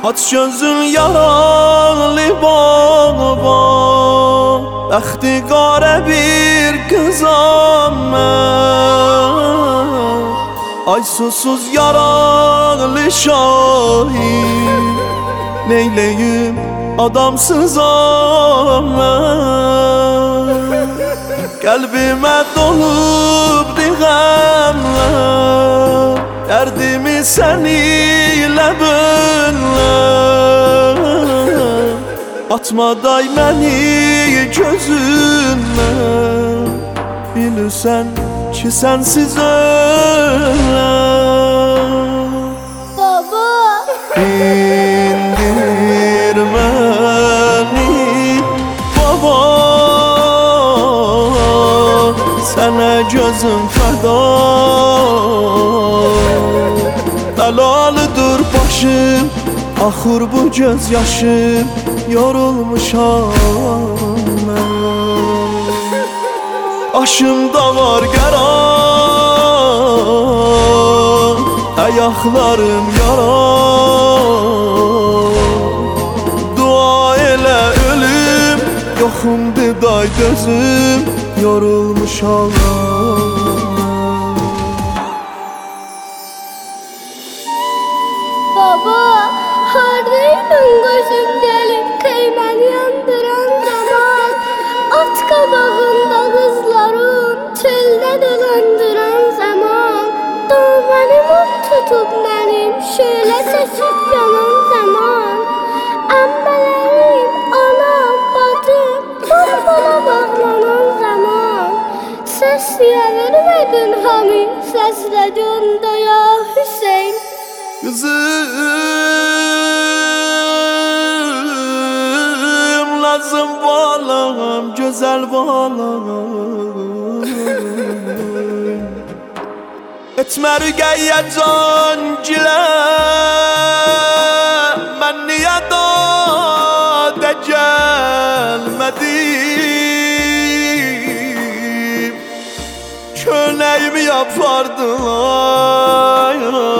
Aç gözün yaralı baba, bəxti qara bir qızam mən. Ay susuz yaralı şahid, neyleyim adamsızam mən. Qəlbimə dolubdu qəmlər, dərdimi sən ilə böllər. Atma day məni gözündən, bilirsən ki sənsiz öləm. Baba, İndir məni baba, sənə gözüm fəda. Bəlalıdır başım, axır bu göz yaşım, yorulmuşam mən. Başımda var qərar, ayaqlarım yara. Dua elə ölüm, yoxumdur day gözüm, yorulmuşam. baba, hardaydın gözüm gelip kıymeni yandıran zaman? At kabağında kızların çölde dolandıran zaman. Doğmanım tutup benim şöyle seçip yanan zaman. Embelerim, anam, bacım, torbana bağlanan zaman. Ses diye vermedin hani, sesledin de ya Hüseyin. Kızım lazım balam, güzel balam. Etmə rüqəyyə can gilə, mən niyə da gəlmədim? Könəyimi yapardılar,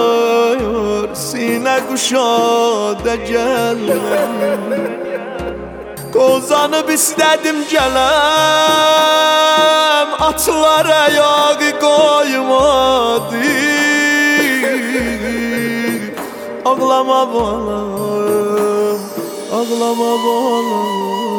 sinə quşadə gəlmədim. Qozanıb istədim gələm, atlara yağı qoymadı. Ağlama balam, ağlama balam.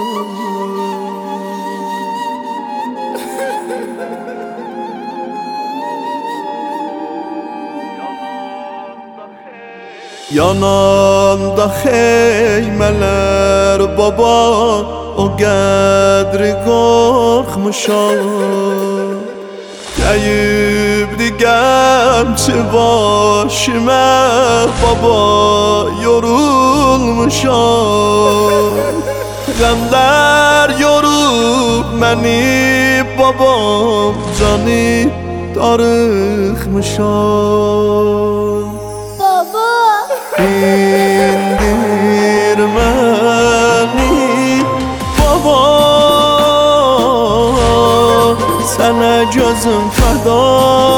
Yananda xeymələr baba, o qədri qorxmuşam. Dəyibdi qəmçi başımə baba, yorulmuşam. Qəmlər yorub məni babam, canı darıxmışam. Baba, İndir məni baba, sənə gözüm fəda.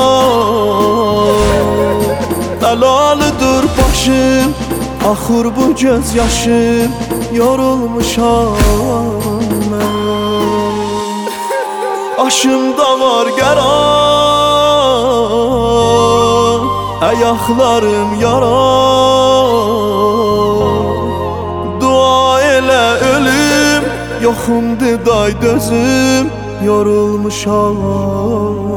Bəlalıdır başım, axır bu göz yaşım, yorulmuşam mən. Başımda var qərar, ayaqlarım yara. Dua elə ölüm, yoxumdur day dözüm, yorulmuşam.